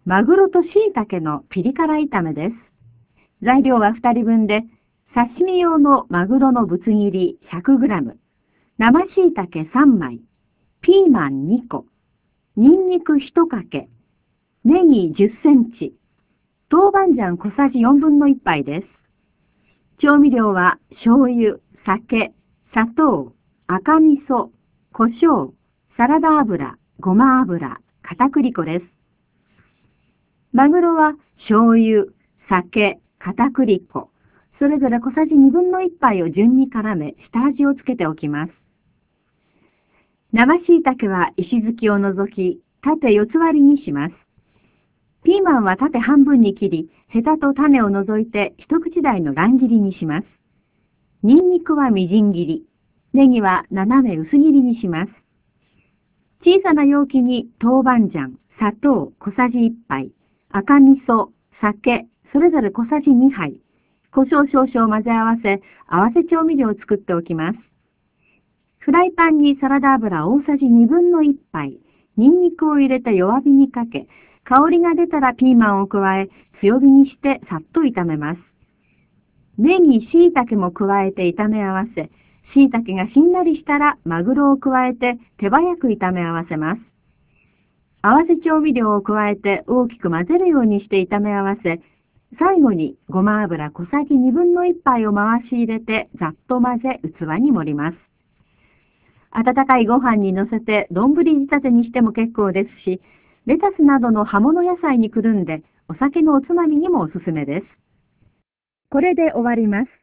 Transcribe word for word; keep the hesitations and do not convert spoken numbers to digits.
マグロと椎茸のピリ辛炒めです。材料はふたりぶんで、刺身用のマグロのぶつ切り ひゃくグラム、生椎茸さんまい、ピーマンにこ、ニンニクいちかけ、ネギじゅっセンチ、豆板醤小さじよんぶんのいっぱいです。調味料は醤油、酒、砂糖、赤味噌、胡椒、サラダ油、ごま油、片栗粉です。マグロは醤油、酒、片栗粉、それぞれ小さじにぶんのいっぱいを順に絡め、下味をつけておきます。生椎茸は石突きを除き、縦四つ割りにします。ピーマンは縦半分に切り、ヘタと種を除いて一口大の乱切りにします。ニンニクはみじん切り、ネギは斜め薄切りにします。小さな容器に豆板醤、砂糖小さじいっぱい、赤味噌、酒、それぞれ小さじにはい、胡椒少々混ぜ合わせ、合わせ調味料を作っておきます。フライパンにサラダ油大さじにぶんのいっぱい、ニンニクを入れて弱火にかけ、香りが出たらピーマンを加え、強火にしてさっと炒めます。ネギ、椎茸も加えて炒め合わせ、椎茸がしんなりしたらマグロを加えて手早く炒め合わせます。合わせ調味料を加えて大きく混ぜるようにして炒め合わせ、最後にごま油小さじにぶんのいっぱいを回し入れてざっと混ぜ器に盛ります。温かいご飯にのせて丼仕立てにしても結構ですし、レタスなどの葉物野菜にくるんでお酒のおつまみにもおすすめです。これで終わります。